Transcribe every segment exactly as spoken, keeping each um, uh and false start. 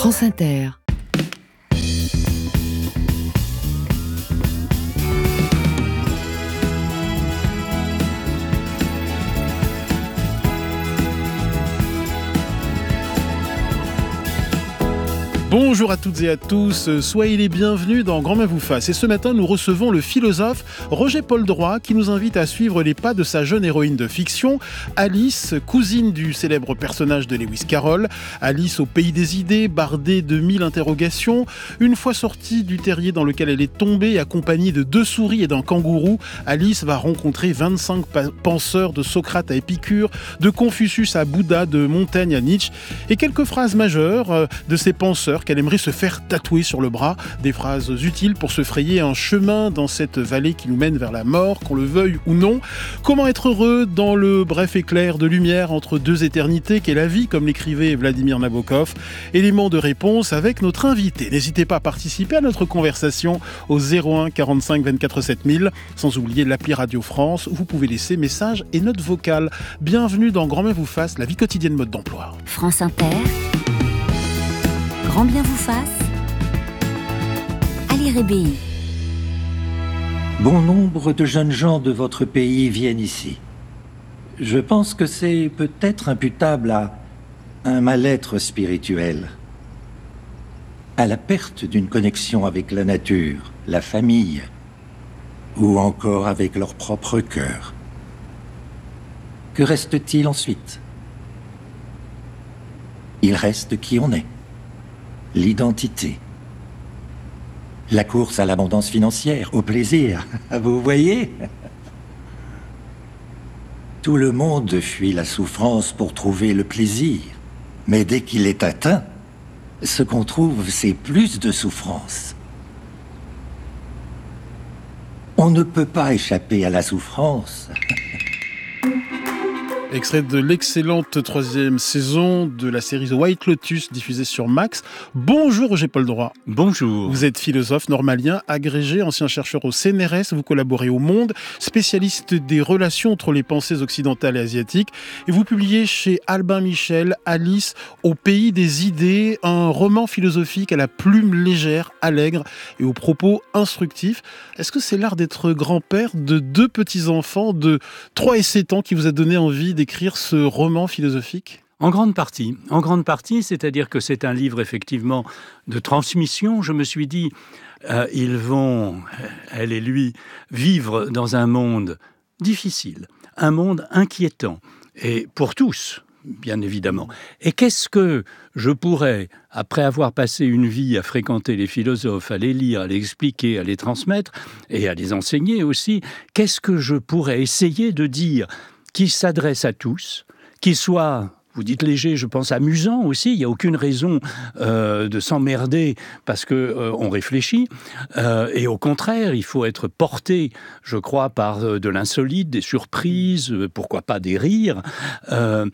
France Inter. Bonjour à toutes et à tous, soyez les bienvenus dans Grand Main vous fasse. Et ce matin, nous recevons le philosophe Roger-Paul Droit qui nous invite à suivre les pas de sa jeune héroïne de fiction, Alice, cousine du célèbre personnage de Lewis Carroll. Alice au pays des idées, bardée de mille interrogations. Une fois sortie du terrier dans lequel elle est tombée, accompagnée de deux souris et d'un kangourou, Alice va rencontrer vingt-cinq penseurs de Socrate à Épicure, de Confucius à Bouddha, de Montaigne à Nietzsche, et quelques phrases majeures de ces penseurs qu'elle aimerait se faire tatouer sur le bras, des phrases utiles pour se frayer un chemin dans cette vallée qui nous mène vers la mort, qu'on le veuille ou non. Comment être heureux dans le bref éclair de lumière entre deux éternités qu'est la vie, comme l'écrivait Vladimir Nabokov. Élément de réponse avec notre invité. N'hésitez pas à participer à notre conversation au zéro un quarante-cinq vingt-quatre sept mille, sans oublier l'appli Radio France où vous pouvez laisser messages et notes vocales. Bienvenue dans Grand Main vous fasse, la vie quotidienne mode d'emploi. France Inter. Grand bien vous fasse, Ali Rébéi. Bon nombre de jeunes gens de votre pays viennent ici. Je pense que c'est peut-être imputable à un mal-être spirituel, à la perte d'une connexion avec la nature, la famille, ou encore avec leur propre cœur. Que reste-t-il ensuite ? Il reste qui on est. L'identité. La course à l'abondance financière, au plaisir. Vous voyez ? Tout le monde fuit la souffrance pour trouver le plaisir. Mais dès qu'il est atteint, ce qu'on trouve, c'est plus de souffrance. On ne peut pas échapper à la souffrance. Extrait de l'excellente troisième saison de la série The White Lotus diffusée sur Max. Bonjour Roger-Paul Droit. Bonjour. Vous êtes philosophe normalien, agrégé, ancien chercheur au C N R S, vous collaborez au Monde, spécialiste des relations entre les pensées occidentales et asiatiques, et vous publiez chez Albin Michel Alice au pays des idées, un roman philosophique à la plume légère, allègre et aux propos instructifs. Est-ce que c'est l'art d'être grand-père de deux petits-enfants de trois et sept ans qui vous a donné envie d'écrire écrire ce roman philosophique ? En grande partie. En grande partie, c'est-à-dire que c'est un livre effectivement de transmission. Je me suis dit, euh, ils vont, elle et lui, vivre dans un monde difficile, un monde inquiétant, et pour tous, bien évidemment. Et qu'est-ce que je pourrais, après avoir passé une vie à fréquenter les philosophes, à les lire, à les expliquer, à les transmettre, et à les enseigner aussi, qu'est-ce que je pourrais essayer de dire qui s'adresse à tous, qui soit, vous dites léger, je pense amusant aussi, il n'y a aucune raison euh, de s'emmerder parce qu'on euh, réfléchit, euh, et au contraire, il faut être porté, je crois, par euh, de l'insolite, des surprises, euh, pourquoi pas des rires, euh,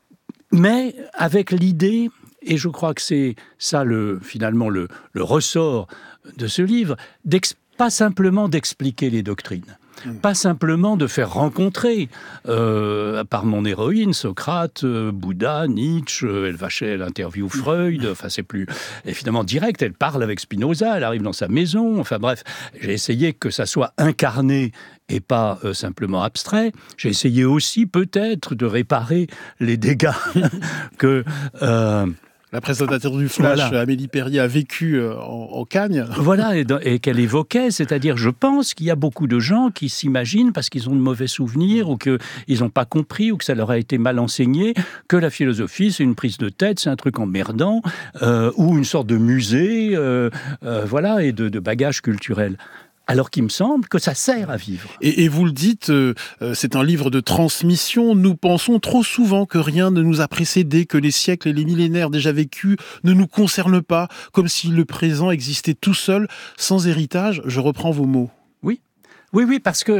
mais avec l'idée, et je crois que c'est ça le, finalement le, le ressort de ce livre, pas simplement d'expliquer les doctrines, pas simplement de faire rencontrer, euh, par mon héroïne, Socrate, euh, Bouddha, Nietzsche, euh, elle va chez elle interview Freud, enfin c'est plus évidemment direct, elle parle avec Spinoza, elle arrive dans sa maison, enfin bref, j'ai essayé que ça soit incarné et pas euh, simplement abstrait. J'ai essayé aussi peut-être de réparer les dégâts que... Euh, La présentatrice du Flash, voilà. Amélie Perrier, a vécu euh, en, en Cagne. Voilà, et, et qu'elle évoquait, c'est-à-dire, je pense qu'il y a beaucoup de gens qui s'imaginent, parce qu'ils ont de mauvais souvenirs, ou qu'ils n'ont pas compris, ou que ça leur a été mal enseigné, que la philosophie, c'est une prise de tête, c'est un truc emmerdant, euh, ou une sorte de musée, euh, euh, voilà, et de, de bagage culturel. Alors qu'il me semble que ça sert à vivre. Et, et vous le dites, euh, c'est un livre de transmission. Nous pensons trop souvent que rien ne nous a précédé, que les siècles et les millénaires déjà vécus ne nous concernent pas, comme si le présent existait tout seul, sans héritage. Je reprends vos mots. Oui, oui, oui, parce que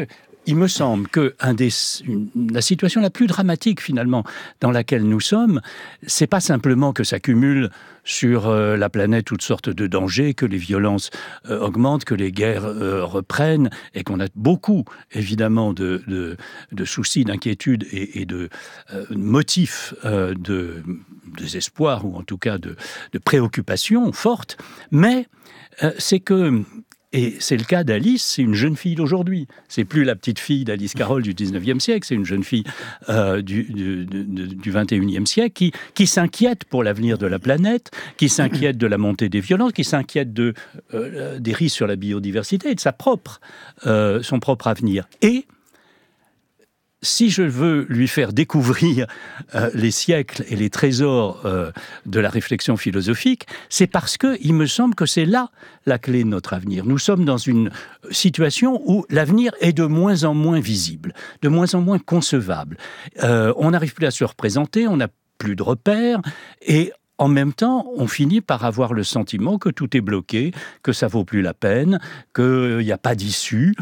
il me semble que un des, une, la situation la plus dramatique finalement dans laquelle nous sommes, c'est pas simplement que s'accumulent sur euh, la planète toutes sortes de dangers, que les violences euh, augmentent, que les guerres euh, reprennent, et qu'on a beaucoup évidemment de, de, de soucis, d'inquiétudes et, et de euh, motifs euh, de désespoir, ou en tout cas de, de préoccupations fortes, mais euh, c'est que et c'est le cas d'Alice, c'est une jeune fille d'aujourd'hui. C'est plus la petite fille d'Alice Carroll du dix-neuvième siècle, c'est une jeune fille euh, du, du, du, du vingt et unième siècle qui, qui s'inquiète pour l'avenir de la planète, qui s'inquiète de la montée des violences, qui s'inquiète de, euh, des risques sur la biodiversité et de sa propre, euh, son propre avenir. Et si je veux lui faire découvrir euh, les siècles et les trésors euh, de la réflexion philosophique, c'est parce qu'il me semble que c'est là la clé de notre avenir. Nous sommes dans une situation où l'avenir est de moins en moins visible, de moins en moins concevable. Euh, on n'arrive plus à se représenter, on n'a plus de repères, et en même temps, on finit par avoir le sentiment que tout est bloqué, que ça vaut plus la peine, qu'il n'y a pas d'issue.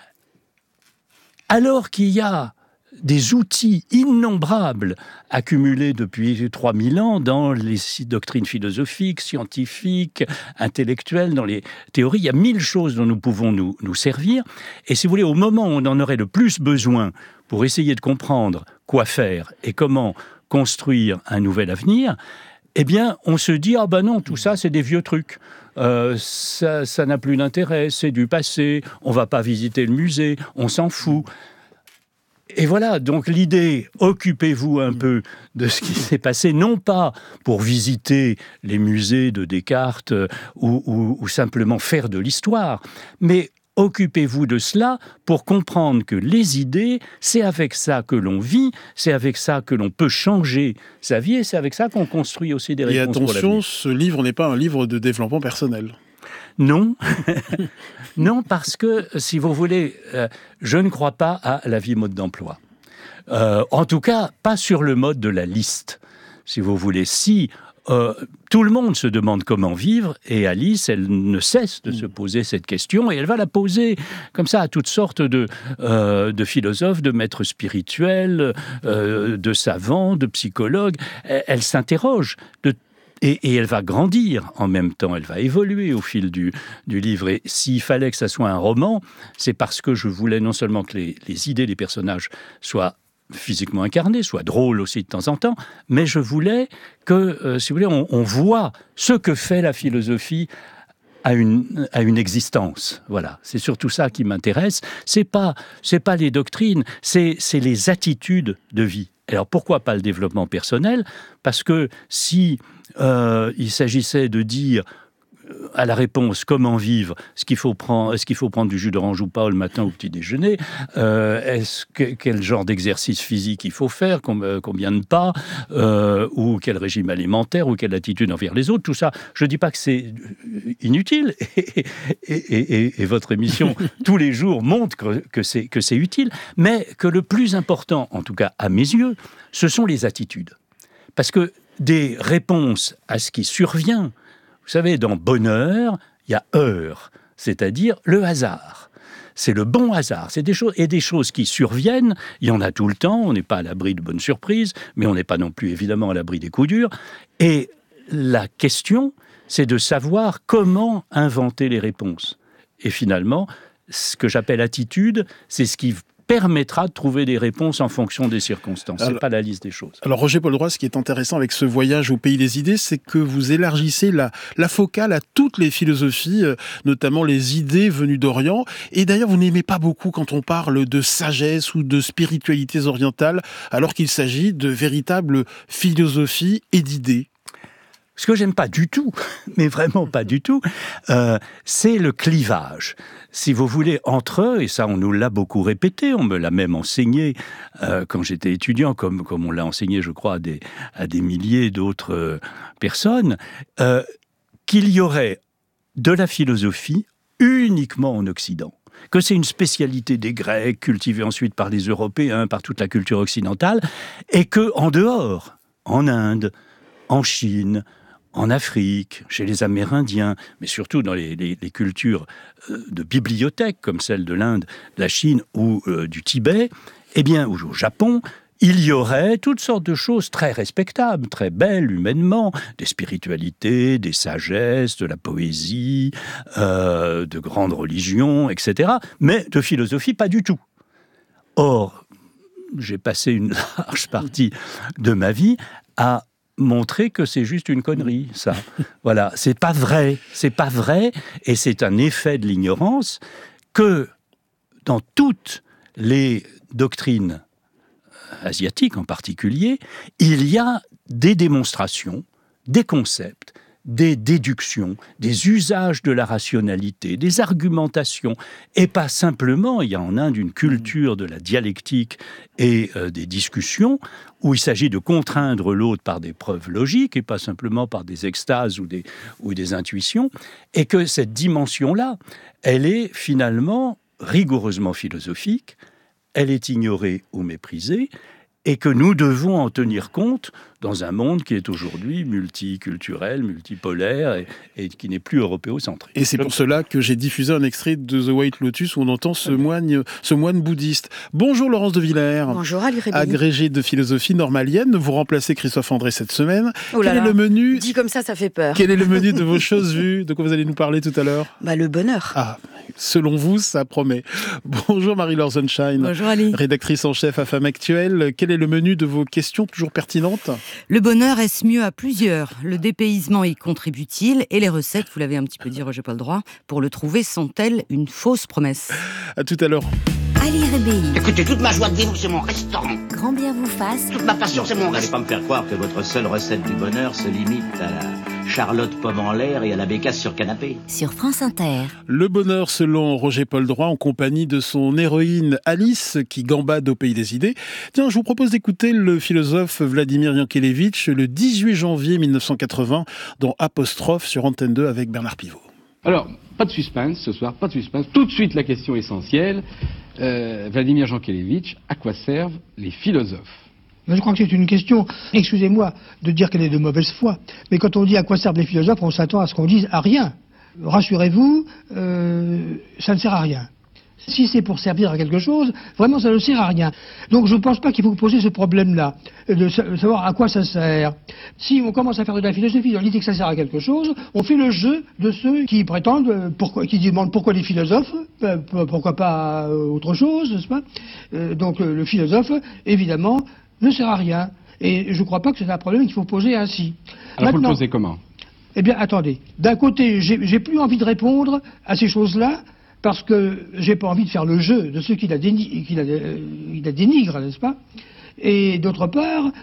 Alors qu'il y a des outils innombrables accumulés depuis trois mille ans dans les doctrines philosophiques, scientifiques, intellectuelles, dans les théories. Il y a mille choses dont nous pouvons nous, nous servir. Et si vous voulez, au moment où on en aurait le plus besoin pour essayer de comprendre quoi faire et comment construire un nouvel avenir, eh bien, on se dit « Ah ben non, tout ça, c'est des vieux trucs. Euh, ça, ça n'a plus d'intérêt, c'est du passé, on ne va pas visiter le musée, on s'en fout. » Et voilà, donc l'idée, occupez-vous un peu de ce qui s'est passé, non pas pour visiter les musées de Descartes euh, ou, ou, ou simplement faire de l'histoire, mais occupez-vous de cela pour comprendre que les idées, c'est avec ça que l'on vit, c'est avec ça que l'on peut changer sa vie, et c'est avec ça qu'on construit aussi des réponses pour l'avenir. Et attention, ce livre n'est pas un livre de développement personnel. Non, non, parce que, si vous voulez, euh, je ne crois pas à la vie mode d'emploi. Euh, en tout cas, pas sur le mode de la liste, si vous voulez. Si euh, tout le monde se demande comment vivre, et Alice, elle ne cesse de se poser cette question, et elle va la poser comme ça à toutes sortes de, euh, de philosophes, de maîtres spirituels, euh, de savants, de psychologues. Elle, elle s'interroge de Et, et elle va grandir en même temps, elle va évoluer au fil du, du livre. Et s'il fallait que ça soit un roman, c'est parce que je voulais non seulement que les, les idées des personnages soient physiquement incarnées, soient drôles aussi de temps en temps, mais je voulais que, euh, si vous voulez, on, on voit ce que fait la philosophie à une, à une existence. Voilà, c'est surtout ça qui m'intéresse. C'est pas, c'est pas les doctrines, c'est, c'est les attitudes de vie. Alors pourquoi pas le développement personnel ? Parce que si euh, il s'agissait de dire à la réponse comment vivre, est-ce qu'il faut prendre, est-ce qu'il faut prendre du jus d'orange ou pas le matin au petit déjeuner, euh, est-ce que, quel genre d'exercice physique il faut faire, combien de pas, euh, ou quel régime alimentaire, ou quelle attitude envers les autres, tout ça, je ne dis pas que c'est inutile, et, et, et, et votre émission tous les jours montre que, que, c'est, que c'est utile, mais que le plus important, en tout cas à mes yeux, ce sont les attitudes. Parce que des réponses à ce qui survient, vous savez, dans bonheur, il y a heure, c'est-à-dire le hasard. C'est le bon hasard. C'est des choses, et des choses qui surviennent, il y en a tout le temps, on n'est pas à l'abri de bonnes surprises, mais on n'est pas non plus évidemment à l'abri des coups durs. Et la question, c'est de savoir comment inventer les réponses. Et finalement, ce que j'appelle attitude, c'est ce qui permettra de trouver des réponses en fonction des circonstances. Ce n'est pas la liste des choses. Alors Roger Poldroy, ce qui est intéressant avec ce voyage au pays des idées, c'est que vous élargissez la, la focale à toutes les philosophies, notamment les idées venues d'Orient. Et d'ailleurs, vous n'aimez pas beaucoup quand on parle de sagesse ou de spiritualités orientales, alors qu'il s'agit de véritables philosophies et d'idées. Ce que j'aime pas du tout, mais vraiment pas du tout, euh, c'est le clivage. Si vous voulez, entre eux, et ça on nous l'a beaucoup répété, on me l'a même enseigné euh, quand j'étais étudiant, comme, comme on l'a enseigné, je crois, à des, à des milliers d'autres euh, personnes, euh, qu'il y aurait de la philosophie uniquement en Occident. Que c'est une spécialité des Grecs, cultivée ensuite par les Européens, par toute la culture occidentale, et que en dehors, en Inde, en Chine, en Afrique, chez les Amérindiens, mais surtout dans les, les, les cultures de bibliothèques comme celle de l'Inde, de la Chine ou euh, du Tibet, eh bien, ou au Japon, il y aurait toutes sortes de choses très respectables, très belles humainement, des spiritualités, des sagesses, de la poésie, euh, de grandes religions, et cetera. Mais de philosophie, pas du tout. Or, j'ai passé une large partie de ma vie à montrer que c'est juste une connerie, ça. Voilà, c'est pas vrai, c'est pas vrai, et c'est un effet de l'ignorance que dans toutes les doctrines asiatiques en particulier, il y a des démonstrations, des concepts, des déductions, des usages de la rationalité, des argumentations, et pas simplement, il y a en Inde une culture de la dialectique et euh, des discussions, où il s'agit de contraindre l'autre par des preuves logiques, et pas simplement par des extases ou des, ou des intuitions, et que cette dimension-là, elle est finalement rigoureusement philosophique, elle est ignorée ou méprisée, et que nous devons en tenir compte dans un monde qui est aujourd'hui multiculturel, multipolaire et, et qui n'est plus européocentré. Et c'est pour cela que j'ai diffusé un extrait de The White Lotus où on entend ce moine, ce moine bouddhiste. Bonjour Laurence de Villers. Bonjour Ali Rébelli. Agrégée de philosophie normalienne, vous remplacez Christophe André cette semaine. Oh là Quel là. est le menu Dit comme ça, ça fait peur. Quel est le menu de vos choses vues? De quoi vous allez nous parler tout à l'heure? Bah, le bonheur. Ah, selon vous, ça promet. Bonjour Marie-Laure Sunshine. Bonjour Ali. Rédactrice en chef à Femme Actuelle. Quel est le menu de vos questions toujours pertinentes? Le bonheur, est-ce mieux à plusieurs? Le dépaysement y contribue-t-il? Et les recettes, vous l'avez un petit peu dit, Roger Poldroy, pour le trouver, sont-elles une fausse promesse? À tout à l'heure. Ali Rébelli, Écoutez, toute ma joie de vivre, c'est mon restaurant. grand bien vous fasse, Toute ma passion, c'est mon Vous n'allez restaurant. pas me faire croire que votre seule recette du bonheur se limite à la Charlotte pomme en l'air et à la bécasse sur canapé. sur France Inter. Le bonheur selon Roger Poldroy en compagnie de son héroïne Alice qui gambade au pays des idées. Tiens, je vous propose d'écouter le philosophe Vladimir Yankelevitch le dix-huit janvier mille neuf cent quatre-vingts dans Apostrophe sur Antenne deux avec Bernard Pivot. Alors, pas de suspense ce soir, pas de suspense. Tout de suite la question essentielle. Euh, Vladimir Yankelevitch, à quoi servent les philosophes? Je crois que c'est une question, excusez-moi de dire qu'elle est de mauvaise foi, mais quand on dit à quoi servent les philosophes, on s'attend à ce qu'on dise à rien. Rassurez-vous, euh, ça ne sert à rien. Si c'est pour servir à quelque chose, vraiment ça ne sert à rien. Donc je ne pense pas qu'il faut poser ce problème-là, de savoir à quoi ça sert. Si on commence à faire de la philosophie dans l'idée que ça sert à quelque chose, on fait le jeu de ceux qui prétendent, pourquoi, qui demandent pourquoi les philosophes, pourquoi pas autre chose, n'est-ce pas? euh, Donc le philosophe, évidemment, ne sert à rien. Et je ne crois pas que c'est un problème qu'il faut poser ainsi. Alors, Maintenant, vous le posez comment? Eh bien, attendez. D'un côté, j'ai j'ai plus envie de répondre à ces choses-là, parce que j'ai pas envie de faire le jeu de ceux qui la, déni qui la, euh, qui la dénigrent, n'est-ce pas? Et d'autre part,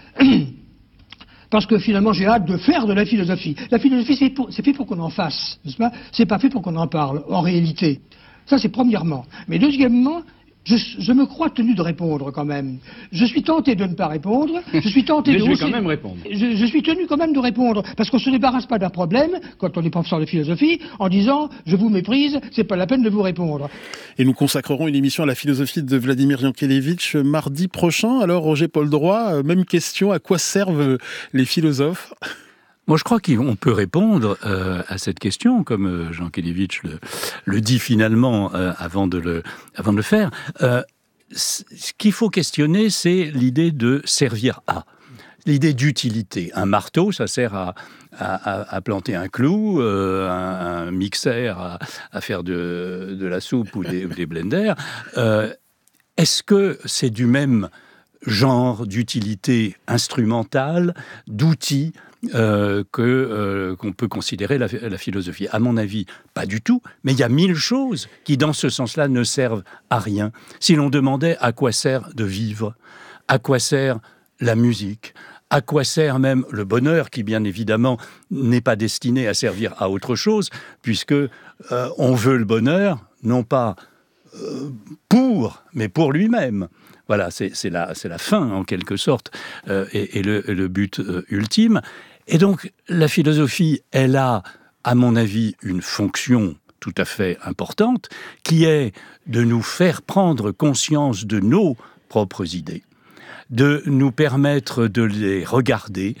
parce que finalement, j'ai hâte de faire de la philosophie. La philosophie, c'est pour- c'est fait pour qu'on en fasse, n'est-ce pas? C'est pas fait pour qu'on en parle, en réalité. Ça, c'est premièrement. Mais deuxièmement, Je, je me crois tenu de répondre quand même. Je suis tenté de ne pas répondre. Je suis tenté Mais de je vais hausser- quand même répondre. Je, je suis tenu quand même de répondre parce qu'on ne se débarrasse pas d'un problème quand on est professeur de philosophie en disant je vous méprise, c'est pas la peine de vous répondre. Et nous consacrerons une émission à la philosophie de Vladimir Yankelevitch mardi prochain. Alors Roger Poldroy, même question, à quoi servent les philosophes? Moi, je crois qu'on peut répondre euh, à cette question, comme euh, Yankelevitch le, le dit finalement euh, avant, de le, avant de le faire. Euh, ce qu'il faut questionner, c'est l'idée de servir à, l'idée d'utilité. Un marteau, ça sert à, à, à planter un clou, euh, un, un mixer à, à faire de, de la soupe ou des, ou des blenders. Euh, est-ce que c'est du même genre d'utilité instrumentale, d'outils, Euh, que euh, qu'on peut considérer la, la philosophie? À mon avis, pas du tout. Mais il y a mille choses qui, dans ce sens-là, ne servent à rien. Si l'on demandait à quoi sert de vivre, à quoi sert la musique, à quoi sert même le bonheur, qui bien évidemment n'est pas destiné à servir à autre chose, puisque euh, on veut le bonheur, non pas euh, pour, mais pour lui-même. Voilà, c'est, c'est, la, c'est la fin, en quelque sorte, euh, et, et, le, et le but euh, ultime. Et donc, la philosophie, elle a, à mon avis, une fonction tout à fait importante, qui est de nous faire prendre conscience de nos propres idées, de nous permettre de les regarder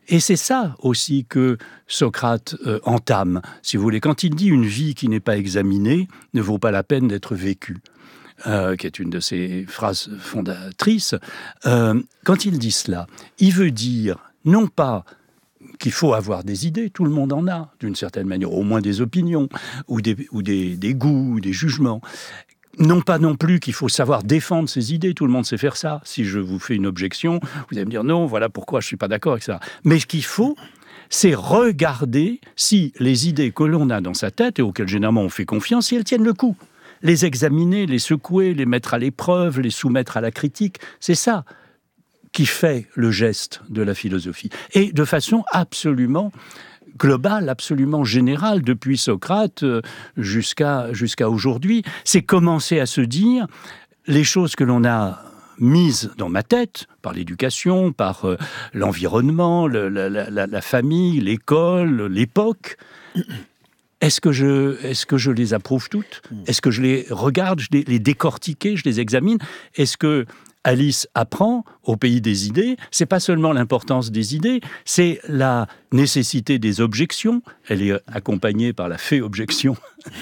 Et c'est ça aussi que Socrate euh, entame, si vous voulez. Quand il dit « une vie qui n'est pas examinée ne vaut pas la peine d'être vécue », euh, qui est une de ses phrases fondatrices, euh, quand il dit cela, il veut dire non pas qu'il faut avoir des idées, tout le monde en a, d'une certaine manière, au moins des opinions, ou des, ou des, des goûts, ou des jugements. Non pas non plus qu'il faut savoir défendre ses idées, tout le monde sait faire ça. Si je vous fais une objection, vous allez me dire non, voilà pourquoi je ne suis pas d'accord, et cetera. Mais ce qu'il faut, c'est regarder si les idées que l'on a dans sa tête, et auxquelles généralement on fait confiance, si elles tiennent le coup. Les examiner, les secouer, les mettre à l'épreuve, les soumettre à la critique, c'est ça qui fait le geste de la philosophie. Et de façon absolument globale, absolument générale, depuis Socrate jusqu'à, jusqu'à aujourd'hui, c'est commencer à se dire les choses que l'on a mises dans ma tête, par l'éducation, par euh, l'environnement, le, la, la, la famille, l'école, l'époque. Est-ce que, je, est-ce que je les approuve toutes ? Est-ce que je les regarde, je les, les décortique, je les examine ? Est-ce que Alice apprend au pays des idées, c'est pas seulement l'importance des idées, c'est la nécessité des objections. Elle est accompagnée par la fée objection,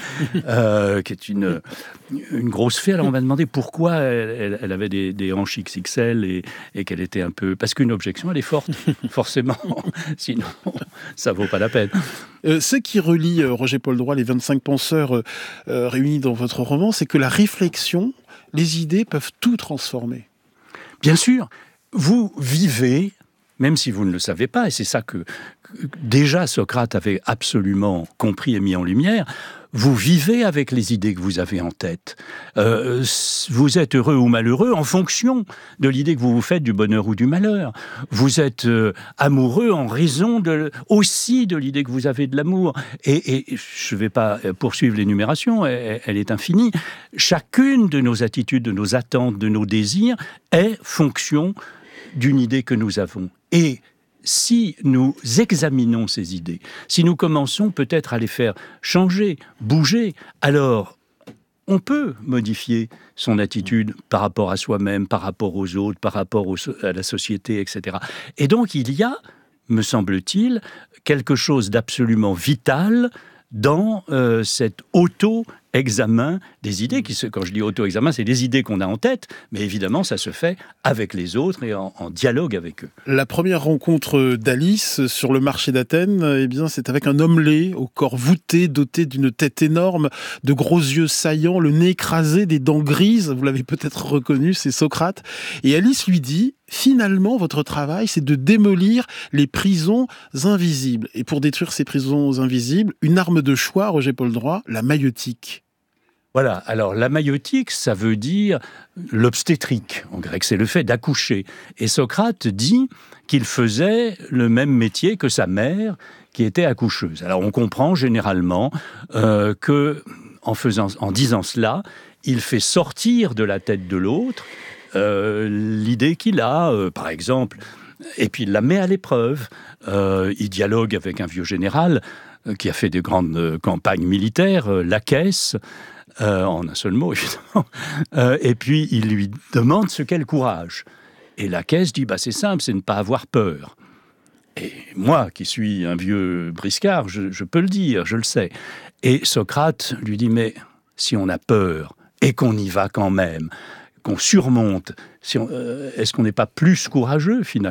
euh, qui est une, une grosse fée. Alors on m'a demandé pourquoi elle, elle avait des, des hanches X X L et, et qu'elle était un peu... Parce qu'une objection, elle est forte, forcément. Sinon, ça vaut pas la peine. Euh, ce qui relie euh, Roger-Paul Droit, les vingt-cinq penseurs euh, euh, réunis dans votre roman, c'est que la réflexion, les idées peuvent tout transformer. Bien sûr, vous vivez, même si vous ne le savez pas, et c'est ça que, que déjà Socrate avait absolument compris et mis en lumière, vous vivez avec les idées que vous avez en tête. Euh, vous êtes heureux ou malheureux en fonction de l'idée que vous vous faites du bonheur ou du malheur. Vous êtes euh, amoureux en raison de, aussi de l'idée que vous avez de l'amour. Et, et je ne vais pas poursuivre l'énumération, elle, elle est infinie. Chacune de nos attitudes, de nos attentes, de nos désirs est fonction d'une idée que nous avons. Et si nous examinons ces idées, si nous commençons peut-être à les faire changer, bouger, alors on peut modifier son attitude par rapport à soi-même, par rapport aux autres, par rapport aux, à la société, et cetera. Et donc il y a, me semble-t-il, quelque chose d'absolument vital dans euh, cet auto-examen des idées. Qui se, quand je dis auto-examen, c'est des idées qu'on a en tête, mais évidemment, ça se fait avec les autres et en, en dialogue avec eux. La première rencontre d'Alice sur le marché d'Athènes, eh bien, c'est avec un homme laid, au corps voûté, doté d'une tête énorme, de gros yeux saillants, le nez écrasé, des dents grises. Vous l'avez peut-être reconnu, c'est Socrate. Et Alice lui dit... Finalement, votre travail, c'est de démolir les prisons invisibles. Et pour détruire ces prisons invisibles, une arme de choix, Roger-Paul Droit, la maïeutique. Voilà, alors la maïeutique, ça veut dire l'obstétrique. En grec, c'est le fait d'accoucher. Et Socrate dit qu'il faisait le même métier que sa mère, qui était accoucheuse. Alors on comprend généralement euh, que, en faisant, en disant cela, il fait sortir de la tête de l'autre Euh, l'idée qu'il a, euh, par exemple, et puis il la met à l'épreuve. Euh, il dialogue avec un vieux général euh, qui a fait de grandes euh, campagnes militaires, euh, Laquès, euh, en un seul mot, évidemment. Euh, et puis il lui demande ce qu'est le courage. Et Laquès dit, bah, c'est simple, c'est ne pas avoir peur. Et moi, qui suis un vieux briscard, je, je peux le dire, je le sais. Et Socrate lui dit, mais si on a peur et qu'on y va quand même, qu'on surmonte, si on, euh, est-ce qu'on n'est pas plus courageux finalement ?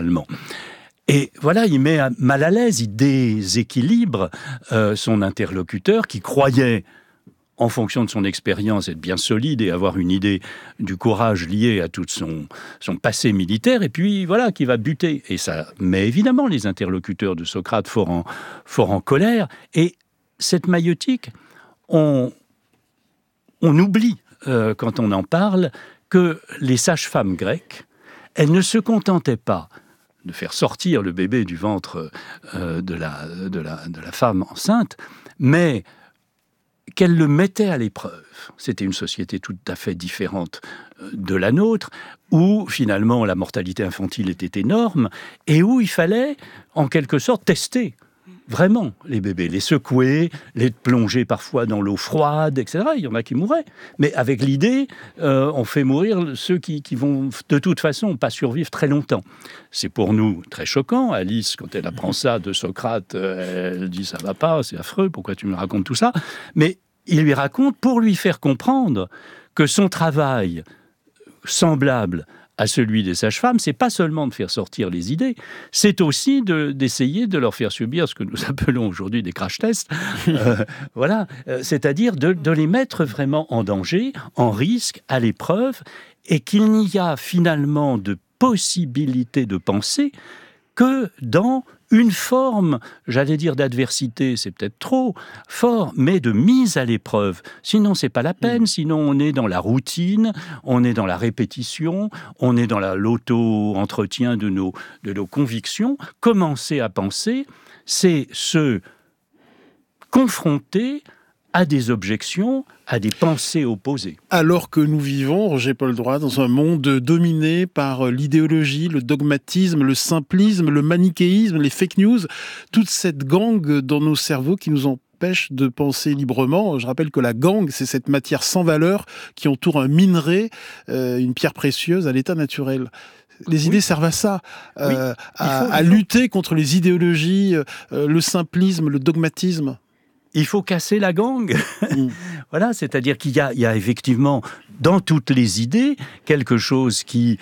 Et voilà, il met mal à l'aise, il déséquilibre euh, son interlocuteur qui croyait, en fonction de son expérience, être bien solide et avoir une idée du courage lié à tout son, son passé militaire, et puis voilà, qui va buter. Et ça met évidemment les interlocuteurs de Socrate fort en, fort en colère. Et cette maïeutique, on, on oublie, euh, quand on en parle, que les sages-femmes grecques, elles ne se contentaient pas de faire sortir le bébé du ventre euh, de, la, de, la, de la femme enceinte, mais qu'elles le mettaient à l'épreuve. C'était une société tout à fait différente de la nôtre, où finalement la mortalité infantile était énorme, et où il fallait, en quelque sorte, tester Vraiment, les bébés, les secouer, les plonger parfois dans l'eau froide, et cetera. Il y en a qui mourraient. Mais avec l'idée, euh, on fait mourir ceux qui, qui vont de toute façon pas survivre très longtemps. C'est pour nous très choquant. Alice, quand elle apprend ça de Socrate, euh, elle dit « ça va pas, c'est affreux, pourquoi tu me racontes tout ça ?» Mais il lui raconte pour lui faire comprendre que son travail semblable à celui des sages-femmes, c'est pas seulement de faire sortir les idées, c'est aussi de, d'essayer de leur faire subir ce que nous appelons aujourd'hui des crash tests, euh, voilà, euh, c'est-à-dire de, de les mettre vraiment en danger, en risque, à l'épreuve, et qu'il n'y a finalement de possibilité de penser que dans une forme, j'allais dire d'adversité, c'est peut-être trop fort, mais de mise à l'épreuve. Sinon, c'est pas la peine. Sinon, on est dans la routine, on est dans la répétition, on est dans la, l'auto-entretien de nos, de nos convictions. Commencer à penser, c'est se confronter à des objections, à des pensées opposées. Alors que nous vivons, Roger-Paul Droit, dans un monde dominé par l'idéologie, le dogmatisme, le simplisme, le manichéisme, les fake news, toute cette gangue dans nos cerveaux qui nous empêche de penser librement. Je rappelle que la gangue, c'est cette matière sans valeur qui entoure un minerai, euh, une pierre précieuse à l'état naturel. Les idées oui. servent à ça, euh, oui. à, faut, à lutter contre les idéologies, euh, le simplisme, le dogmatisme. Il faut casser la gangue. Mmh. Voilà, c'est-à-dire qu'il y a, il y a effectivement, dans toutes les idées, quelque chose qui,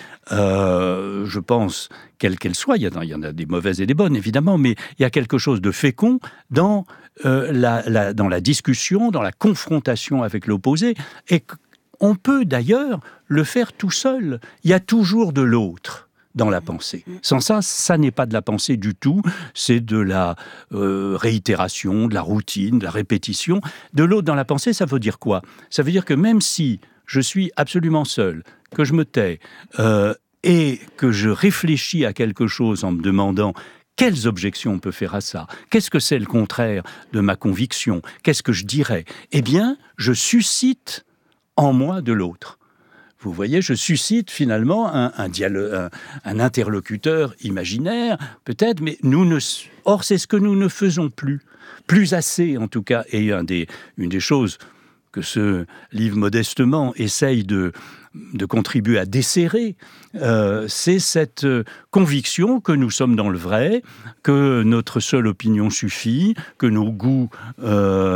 euh, je pense, quelle qu'elle soit, il y, a, il y en a des mauvaises et des bonnes, évidemment, mais il y a quelque chose de fécond dans, euh, la, la, dans la discussion, dans la confrontation avec l'opposé. Et on peut d'ailleurs le faire tout seul. Il y a toujours de l'autre dans la pensée. Sans ça, ça n'est pas de la pensée du tout, c'est de la euh, réitération, de la routine, de la répétition. De l'autre dans la pensée, ça veut dire quoi ? Ça veut dire que même si je suis absolument seul, que je me tais, euh, et que je réfléchis à quelque chose en me demandant quelles objections on peut faire à ça ? Qu'est-ce que c'est le contraire de ma conviction ? Qu'est-ce que je dirais ? Eh bien, je suscite en moi de l'autre. Vous voyez, je suscite finalement un, un, dialogue, un, un interlocuteur imaginaire, peut-être, mais nous ne... Or, c'est ce que nous ne faisons plus. Plus assez, en tout cas. Et un des, une des choses que ce livre, modestement, essaye de, de contribuer à desserrer, euh, c'est cette conviction que nous sommes dans le vrai, que notre seule opinion suffit, que nos goûts euh,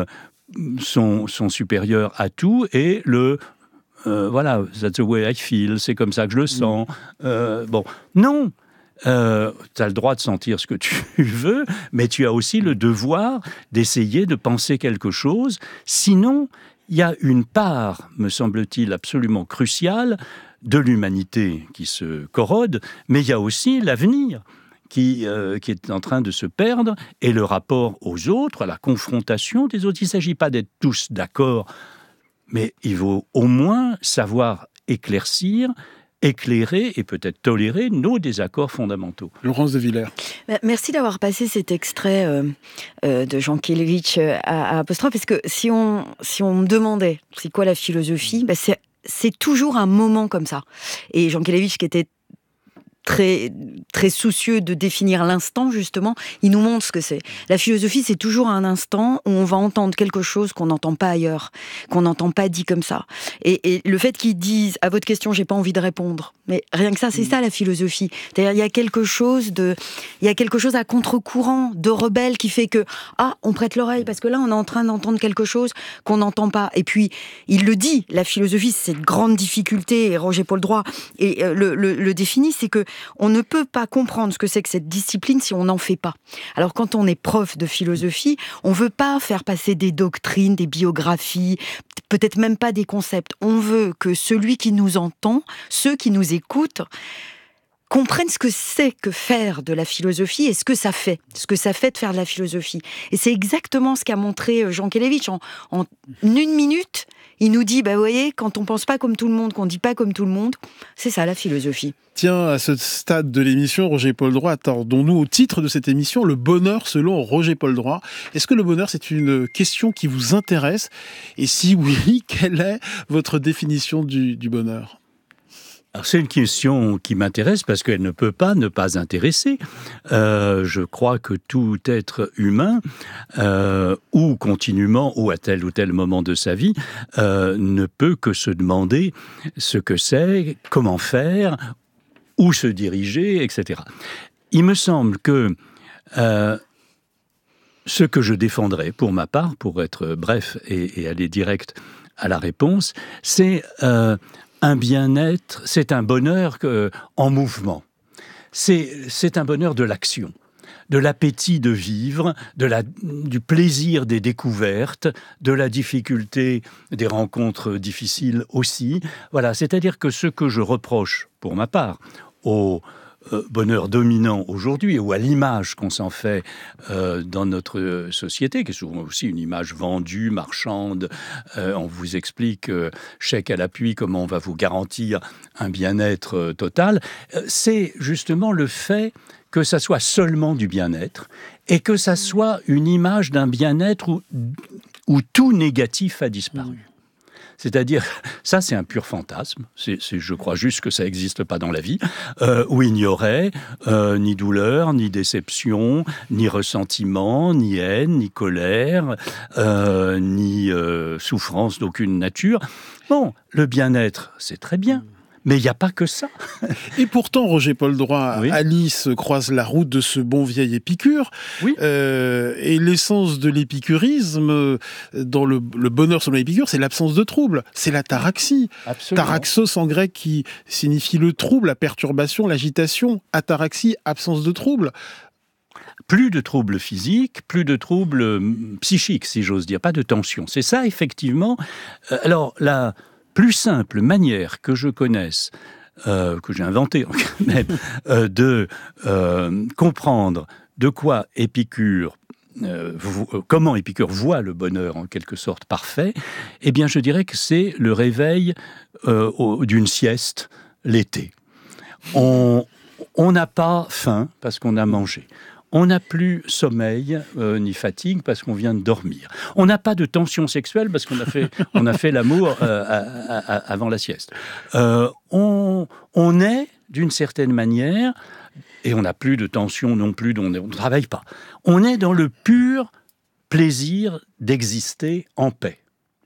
sont, sont supérieurs à tout, et le... Euh, voilà, that's the way I feel, c'est comme ça que je le sens. Euh, bon, non, euh, tu as le droit de sentir ce que tu veux, mais tu as aussi le devoir d'essayer de penser quelque chose. Sinon, il y a une part, me semble-t-il, absolument cruciale de l'humanité qui se corrode, mais il y a aussi l'avenir qui, euh, qui est en train de se perdre, et le rapport aux autres, à la confrontation des autres. Il ne s'agit pas d'être tous d'accord, mais il faut au moins savoir éclaircir, éclairer et peut-être tolérer nos désaccords fondamentaux. Laurence de Villers. Merci d'avoir passé cet extrait euh, euh, de Jankélévitch à, à Apostrophe, parce que si on, si on me demandait c'est quoi la philosophie, bah c'est, c'est toujours un moment comme ça. Et Jankélévitch, qui était très, très soucieux de définir l'instant, justement, il nous montre ce que c'est. La philosophie, c'est toujours un instant où on va entendre quelque chose qu'on n'entend pas ailleurs, qu'on n'entend pas dit comme ça. Et, et le fait qu'ils disent, à votre question, j'ai pas envie de répondre, mais rien que ça, c'est ça la philosophie. C'est-à-dire, il y a quelque chose de, il y a quelque chose à contre-courant, de rebelle, qui fait que, ah, on prête l'oreille, parce que là, on est en train d'entendre quelque chose qu'on n'entend pas. Et puis, il le dit, la philosophie, c'est cette grande difficulté, et Roger-Paul Droit et, euh, le, le, le définit, c'est que on ne peut pas comprendre ce que c'est que cette discipline si on n'en fait pas. Alors quand on est prof de philosophie, on veut pas faire passer des doctrines, des biographies, peut-être même pas des concepts. On veut que celui qui nous entend, ceux qui nous écoutent, comprennent ce que c'est que faire de la philosophie et ce que ça fait, ce que ça fait de faire de la philosophie. Et c'est exactement ce qu'a montré Jankélévitch. En, en une minute, il nous dit, bah, vous voyez, quand on pense pas comme tout le monde, qu'on dit pas comme tout le monde, c'est ça la philosophie. Tiens, à ce stade de l'émission, Roger-Paul Droit, attendons-nous au titre de cette émission, le bonheur selon Roger-Paul Droit. Est-ce que le bonheur, c'est une question qui vous intéresse ? Et si oui, quelle est votre définition du, du bonheur ? Alors, c'est une question qui m'intéresse parce qu'elle ne peut pas ne pas intéresser. Euh, je crois que tout être humain, euh, ou continuellement, ou à tel ou tel moment de sa vie, euh, ne peut que se demander ce que c'est, comment faire, où se diriger, et cetera. Il me semble que euh, ce que je défendrai, pour ma part, pour être bref et, et aller direct à la réponse, c'est... Euh, un bien-être, c'est un bonheur que, en mouvement. C'est, c'est un bonheur de l'action, de l'appétit de vivre, de la, du plaisir des découvertes, de la difficulté des rencontres difficiles aussi. Voilà, c'est-à-dire que ce que je reproche, pour ma part, au euh, bonheur dominant aujourd'hui, ou à l'image qu'on s'en fait euh, dans notre société, qui est souvent aussi une image vendue, marchande, euh, on vous explique, euh, chèque à l'appui, comment on va vous garantir un bien-être euh, total, euh, c'est justement le fait que ça soit seulement du bien-être, et que ça soit une image d'un bien-être où, où tout négatif a disparu. C'est-à-dire, ça c'est un pur fantasme, c'est, c'est, je crois juste que ça n'existe pas dans la vie, euh, où il n'y aurait euh, ni douleur, ni déception, ni ressentiment, ni haine, ni colère, euh, ni euh, souffrance d'aucune nature. Bon, le bien-être, c'est très bien. Mais il n'y a pas que ça. Et pourtant, Roger-Paul Droit, oui. Alice croise la route de ce bon vieil Épicure. Oui. Euh, et l'essence de l'épicurisme, dans le, le bonheur selon l'Épicure, c'est l'absence de trouble. C'est la taraxie. Absolument. Taraxos en grec qui signifie le trouble, la perturbation, l'agitation. Ataraxie, absence de trouble. Plus de troubles physiques, plus de troubles psychiques, si j'ose dire, pas de tension. C'est ça, effectivement. Alors, la plus simple manière que je connaisse, euh, que j'ai inventée même, euh, de euh, comprendre de quoi Épicure, euh, vous, euh, comment Épicure voit le bonheur en quelque sorte parfait, eh bien je dirais que c'est le réveil euh, au, d'une sieste l'été. On on n'a pas faim parce qu'on a mangé. On n'a plus sommeil euh, ni fatigue parce qu'on vient de dormir. On n'a pas de tension sexuelle parce qu'on a fait, on a fait l'amour euh, à, à, à, avant la sieste. Euh, on, on est, d'une certaine manière, et on n'a plus de tension non plus, on ne travaille pas. On est dans le pur plaisir d'exister en paix.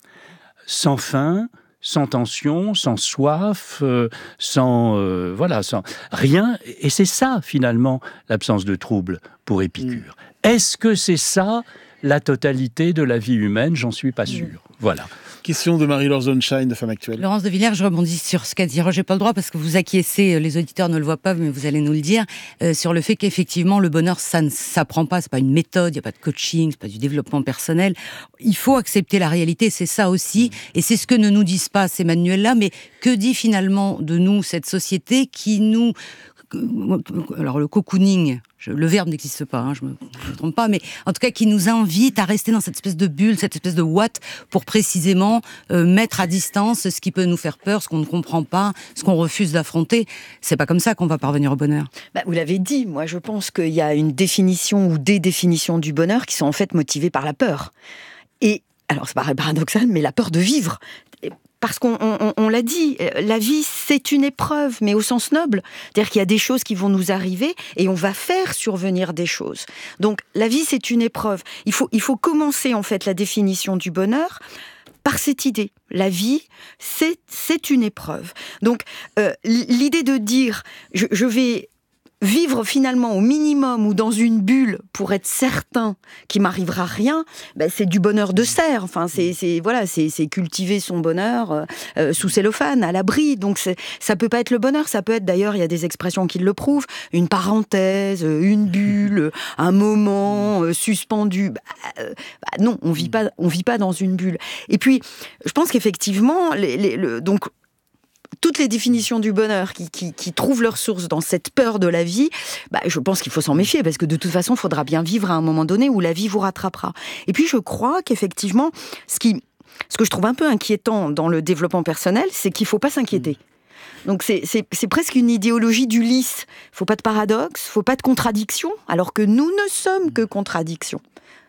Sans faim, sans tension, sans soif, euh, sans euh, voilà, sans rien. Et c'est ça finalement l'absence de trouble pour Épicure. Mmh. Est-ce que c'est ça la totalité de la vie humaine ? J'en suis pas sûr. Mmh. Voilà. Question de Marie-Laure Zonshine, de Femme Actuelle. Laurence de Villers, je rebondis sur ce qu'a dit Roger-Paul Droit, parce que vous acquiescez, les auditeurs ne le voient pas, mais vous allez nous le dire, euh, sur le fait qu'effectivement, le bonheur, ça ne s'apprend pas, c'est pas une méthode, il n'y a pas de coaching, c'est pas du développement personnel. Il faut accepter la réalité, c'est ça aussi, et c'est ce que ne nous disent pas ces manuels-là, mais que dit finalement de nous cette société qui nous... Alors le cocooning, je, le verbe n'existe pas, hein, je ne me, me trompe pas, mais en tout cas qui nous invite à rester dans cette espèce de bulle, cette espèce de ouate, pour précisément euh, mettre à distance ce qui peut nous faire peur, ce qu'on ne comprend pas, ce qu'on refuse d'affronter. C'est pas comme ça qu'on va parvenir au bonheur. Bah, vous l'avez dit, moi je pense qu'il y a une définition ou des définitions du bonheur qui sont en fait motivées par la peur. Et, alors c'est paradoxal, mais la peur de vivre. Parce qu'on on, on l'a dit, la vie, c'est une épreuve, mais au sens noble. C'est-à-dire qu'il y a des choses qui vont nous arriver et on va faire survenir des choses. Donc, la vie, c'est une épreuve. Il faut, il faut commencer, en fait, la définition du bonheur par cette idée. La vie, c'est, c'est une épreuve. Donc, euh, l'idée de dire, je, je vais... vivre finalement au minimum ou dans une bulle pour être certain qu'il m'arrivera rien, ben c'est du bonheur de serre. Enfin, c'est, c'est voilà, c'est, c'est cultiver son bonheur euh, sous cellophane, à l'abri. Donc c'est, ça peut pas être le bonheur. Ça peut être d'ailleurs, il y a des expressions qui le prouvent, une parenthèse, une bulle, un moment euh, suspendu. Bah, euh, bah non, on vit pas, on vit pas dans une bulle. Et puis, je pense qu'effectivement, les, les, le, donc toutes les définitions du bonheur qui, qui, qui trouvent leur source dans cette peur de la vie, bah, je pense qu'il faut s'en méfier, parce que de toute façon, il faudra bien vivre à un moment donné où la vie vous rattrapera. Et puis, je crois qu'effectivement, ce, qui, ce que je trouve un peu inquiétant dans le développement personnel, c'est qu'il ne faut pas s'inquiéter. Donc c'est, c'est, c'est presque une idéologie d'Ulysse. Il ne faut pas de paradoxe, il ne faut pas de contradiction, alors que nous ne sommes que contradiction.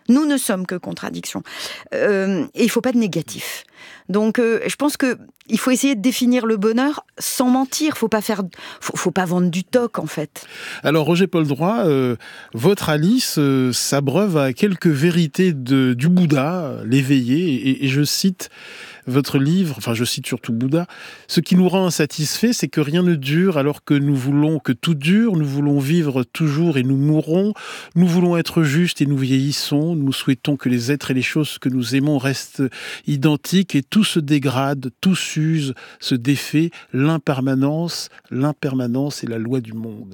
Nous ne sommes que contradiction. Euh, et il ne faut pas de négatif. Donc, euh, je pense que il faut essayer de définir le bonheur sans mentir. Faut pas faire, faut, faut pas vendre du toc en fait. Alors, Roger Paul Droit, euh, votre Alice euh, s'abreuve à quelques vérités de, du Bouddha, l'éveillé, et, et je cite votre livre, enfin je cite surtout Bouddha, ce qui nous rend insatisfaits, c'est que rien ne dure alors que nous voulons que tout dure, nous voulons vivre toujours et nous mourrons, nous voulons être justes et nous vieillissons, nous souhaitons que les êtres et les choses que nous aimons restent identiques et tout se dégrade, tout s'use, se défait, l'impermanence, l'impermanence est la loi du monde.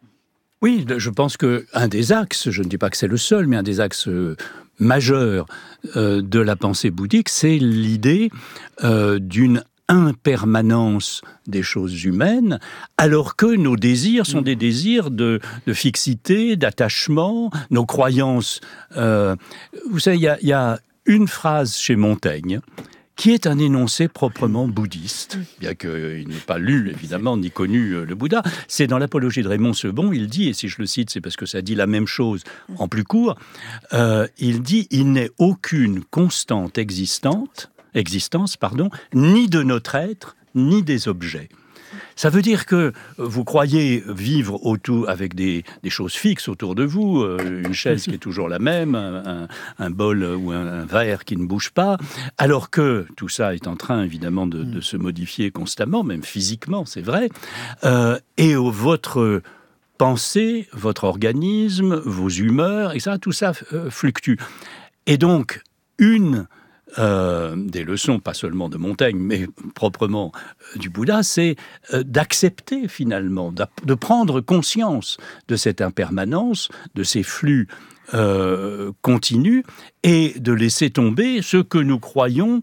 Oui, je pense qu'un des axes, je ne dis pas que c'est le seul, mais un des axes majeurs euh, de la pensée bouddhique, c'est l'idée euh, d'une impermanence des choses humaines, alors que nos désirs sont des désirs de, de fixité, d'attachement, nos croyances. Euh, vous savez, il y a, y a une phrase chez Montaigne qui est un énoncé proprement bouddhiste, bien qu'il n'ait pas lu, évidemment, ni connu le Bouddha. C'est dans l'Apologie de Raymond Sebon, il dit, et si je le cite, c'est parce que ça dit la même chose en plus court, euh, il dit « Il n'est aucune constante existante, existence, pardon, ni de notre être, ni des objets. » Ça veut dire que vous croyez vivre autour avec des, des choses fixes autour de vous, euh, une chaise qui est toujours la même, un, un bol ou un, un verre qui ne bouge pas, alors que tout ça est en train évidemment de, de se modifier constamment, même physiquement, c'est vrai, euh, et au, votre pensée, votre organisme, vos humeurs, et ça, tout ça euh, fluctue. Et donc, une Euh, des leçons, pas seulement de Montaigne, mais proprement euh, du Bouddha, c'est euh, d'accepter finalement, de prendre conscience de cette impermanence, de ces flux euh, continus, et de laisser tomber ce que nous croyons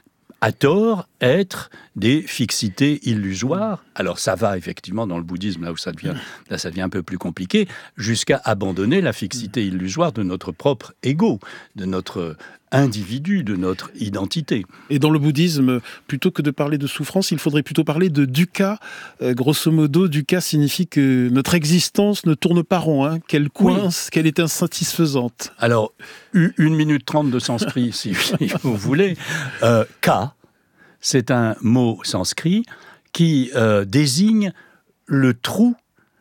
à tort être des fixités illusoires. Alors ça va effectivement dans le bouddhisme, là où ça devient, là ça devient un peu plus compliqué, jusqu'à abandonner la fixité illusoire de notre propre ego, de notre individu, de notre identité. Et dans le bouddhisme, plutôt que de parler de souffrance, il faudrait plutôt parler de dukkha. Euh, grosso modo, dukkha signifie que notre existence ne tourne pas rond, hein, qu'elle coince, oui. Qu'elle est insatisfaisante. Alors, une minute trente de sanskrit, si vous voulez. Euh, ka, c'est un mot sanskrit qui euh, désigne le trou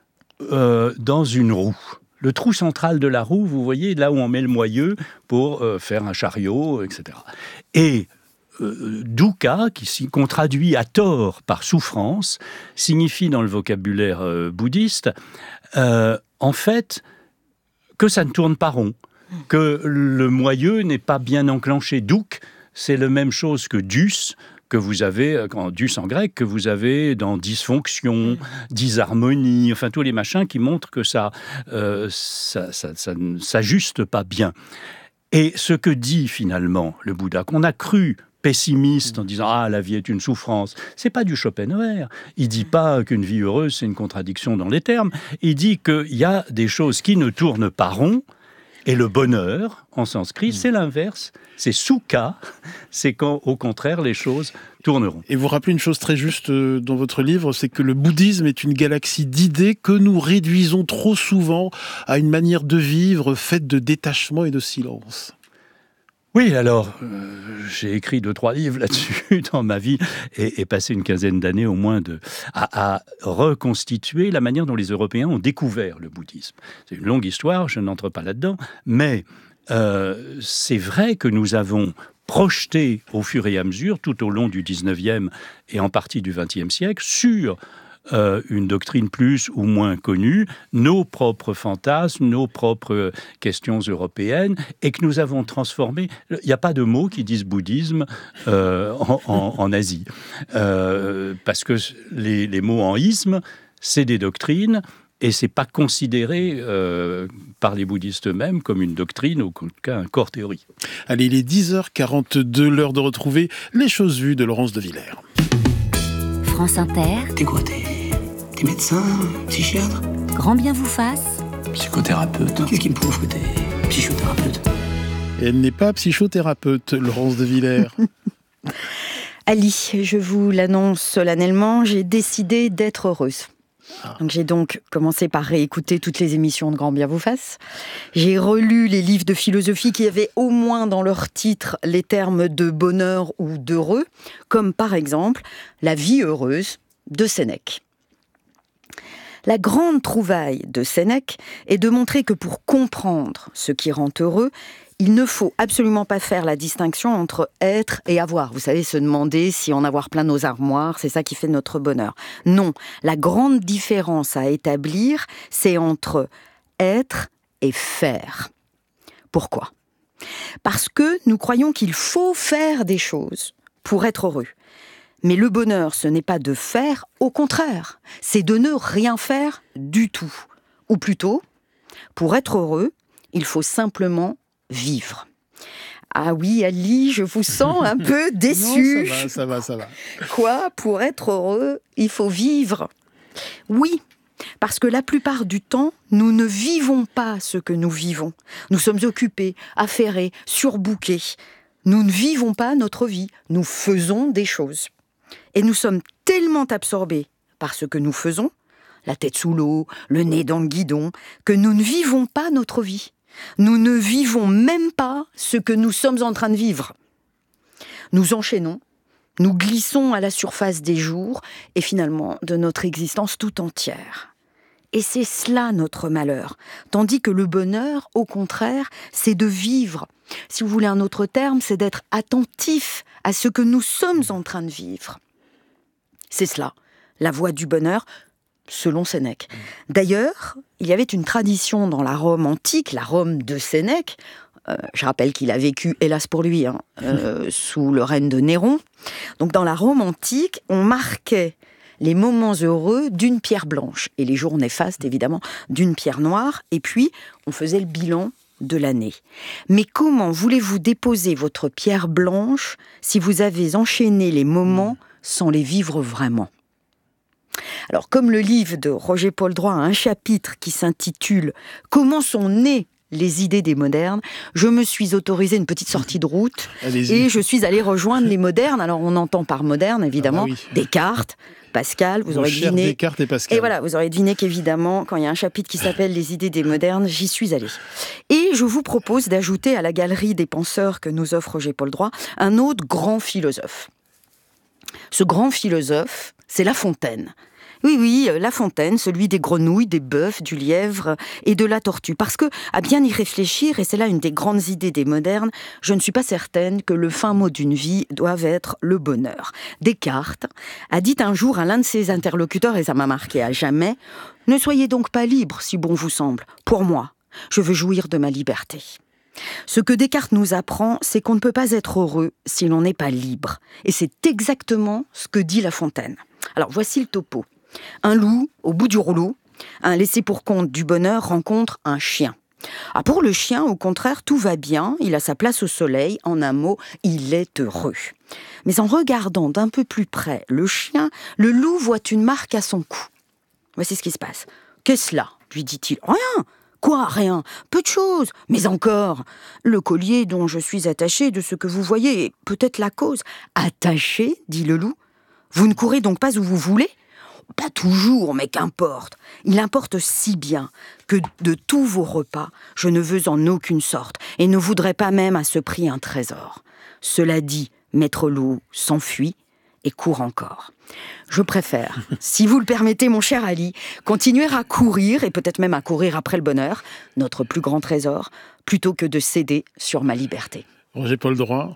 euh, dans une roue. Le trou central de la roue, vous voyez, là où on met le moyeu pour euh, faire un chariot, et cetera. Et euh, dukkha, qui qu'on traduit à tort par souffrance, signifie dans le vocabulaire euh, bouddhiste, euh, en fait, que ça ne tourne pas rond, que le moyeu n'est pas bien enclenché. Duk, c'est la même chose que dus, que vous avez, en dus en grec, que vous avez dans dysfonction, disharmonie, enfin tous les machins qui montrent que ça, euh, ça, ça, ça ne s'ajuste pas bien. Et ce que dit finalement le Bouddha, qu'on a cru pessimiste en disant « Ah, la vie est une souffrance », c'est pas du Schopenhauer. Il dit pas qu'une vie heureuse, c'est une contradiction dans les termes. Il dit qu'il y a des choses qui ne tournent pas rond, et le bonheur, en sanskrit, c'est l'inverse. C'est sukha, c'est quand, au contraire, les choses tourneront. Et vous rappelez une chose très juste dans votre livre, c'est que le bouddhisme est une galaxie d'idées que nous réduisons trop souvent à une manière de vivre faite de détachement et de silence. Oui, alors, euh, j'ai écrit deux, trois livres là-dessus dans ma vie et, et passé une quinzaine d'années au moins de, à, à reconstituer la manière dont les Européens ont découvert le bouddhisme. C'est une longue histoire, je n'entre pas là-dedans, mais euh, c'est vrai que nous avons projeté au fur et à mesure, tout au long du dix-neuvième et en partie du vingtième siècle, sur Euh, une doctrine plus ou moins connue, nos propres fantasmes, nos propres questions européennes, et que nous avons transformé. Il n'y a pas de mots qui disent bouddhisme euh, en, en, en Asie. Euh, parce que les, les mots en isme, c'est des doctrines, et ce n'est pas considéré euh, par les bouddhistes eux-mêmes comme une doctrine, ou en tout cas un corps théorique. Allez, il est dix heures quarante-deux, l'heure de retrouver les choses vues de Laurence de Villers. France Inter. T'es quoi, t'es, t'es médecin, psychiatre ? Grand bien vous fasse. Psychothérapeute. Qu'est-ce qui me prouve que t'es psychothérapeute ? Elle n'est pas psychothérapeute, Laurence de Villers. Ali, je vous l'annonce solennellement, j'ai décidé d'être heureuse. Donc j'ai donc commencé par réécouter toutes les émissions de Grand Bien vous fasse. J'ai relu les livres de philosophie qui avaient au moins dans leur titre les termes de bonheur ou d'heureux, comme par exemple La vie heureuse de Sénèque. La grande trouvaille de Sénèque est de montrer que pour comprendre ce qui rend heureux, il ne faut absolument pas faire la distinction entre être et avoir. Vous savez, se demander si en avoir plein nos armoires, c'est ça qui fait notre bonheur. Non, la grande différence à établir, c'est entre être et faire. Pourquoi ? Parce que nous croyons qu'il faut faire des choses pour être heureux. Mais le bonheur, ce n'est pas de faire, au contraire, c'est de ne rien faire du tout. Ou plutôt, pour être heureux, il faut simplement vivre. Ah oui, Ali, je vous sens un peu déçue. Non, ça va, ça va, ça va. Quoi ? Pour être heureux, il faut vivre. Oui, parce que la plupart du temps, nous ne vivons pas ce que nous vivons. Nous sommes occupés, affairés, surbookés. Nous ne vivons pas notre vie, nous faisons des choses. Et nous sommes tellement absorbés par ce que nous faisons, la tête sous l'eau, le nez dans le guidon, que nous ne vivons pas notre vie. Nous ne vivons même pas ce que nous sommes en train de vivre. Nous enchaînons, nous glissons à la surface des jours et finalement de notre existence tout entière. Et c'est cela notre malheur. Tandis que le bonheur, au contraire, c'est de vivre. Si vous voulez un autre terme, c'est d'être attentif à ce que nous sommes en train de vivre. C'est cela, la voie du bonheur, selon Sénèque. D'ailleurs, il y avait une tradition dans la Rome antique, la Rome de Sénèque. Euh, je rappelle qu'il a vécu, hélas pour lui, hein, euh, sous le règne de Néron. Donc dans la Rome antique, on marquait les moments heureux d'une pierre blanche et les jours néfastes, évidemment, d'une pierre noire. Et puis, on faisait le bilan de l'année. Mais comment voulez-vous déposer votre pierre blanche si vous avez enchaîné les moments sans les vivre vraiment ? Alors, comme le livre de Roger Poldroy a un chapitre qui s'intitule « Comment sont nées les idées des modernes », je me suis autorisé une petite sortie de route Allez-y. Et je suis allée rejoindre les modernes. Alors, on entend par moderne, évidemment, ah bah oui. Descartes, Pascal, vous Mon aurez cher deviné. Descartes et Pascal. Et voilà, vous aurez deviné qu'évidemment, quand il y a un chapitre qui s'appelle « Les idées des modernes », j'y suis allée. Et je vous propose d'ajouter à la galerie des penseurs que nous offre Roger Poldroy un autre grand philosophe. Ce grand philosophe, c'est La Fontaine. Oui, oui, La Fontaine, celui des grenouilles, des bœufs, du lièvre et de la tortue. Parce que, à bien y réfléchir, et c'est là une des grandes idées des modernes, je ne suis pas certaine que le fin mot d'une vie doive être le bonheur. Descartes a dit un jour à l'un de ses interlocuteurs, et ça m'a marqué à jamais, « Ne soyez donc pas libre, si bon vous semble. Pour moi, je veux jouir de ma liberté. » Ce que Descartes nous apprend, c'est qu'on ne peut pas être heureux si l'on n'est pas libre. Et c'est exactement ce que dit La Fontaine. Alors, voici le topo. Un loup, au bout du rouleau, un laissé-pour-compte du bonheur rencontre un chien. Ah, pour le chien, au contraire, tout va bien, il a sa place au soleil, en un mot, il est heureux. Mais en regardant d'un peu plus près le chien, le loup voit une marque à son cou. Voici ce qui se passe. « Qu'est-ce là ?» lui dit-il. « Rien !» Quoi, rien ? Peu de choses, mais encore. Le collier dont je suis attaché de ce que vous voyez est peut-être la cause. Attaché, dit le loup. Vous ne courez donc pas où vous voulez ? Pas toujours, mais qu'importe. Il importe si bien que de tous vos repas, je ne veux en aucune sorte et ne voudrais pas même à ce prix un trésor. Cela dit, Maître Loup s'enfuit et court encore. Je préfère, si vous le permettez, mon cher Ali, continuer à courir, et peut-être même à courir après le bonheur, notre plus grand trésor, plutôt que de céder sur ma liberté. Roger Poldroy.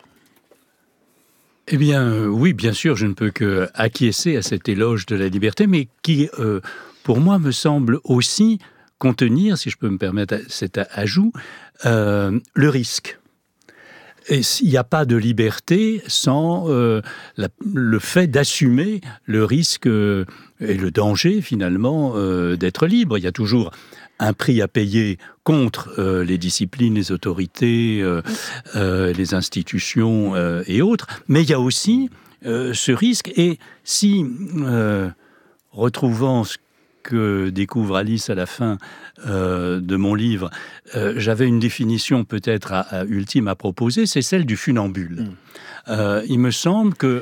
Eh bien, euh, oui, bien sûr, je ne peux que acquiescer à cet éloge de la liberté, mais qui, euh, pour moi, me semble aussi contenir, si je peux me permettre cet ajout, euh, le risque. Et il n'y a pas de liberté sans euh, la, le fait d'assumer le risque euh, et le danger, finalement, euh, d'être libre. Il y a toujours un prix à payer contre euh, les disciplines, les autorités, euh, euh, les institutions euh, et autres. Mais il y a aussi euh, ce risque. Et si, euh, retrouvant ce que découvre Alice à la fin euh, de mon livre, euh, j'avais une définition peut-être à, à, ultime à proposer, c'est celle du funambule. Mmh. Euh, il me semble que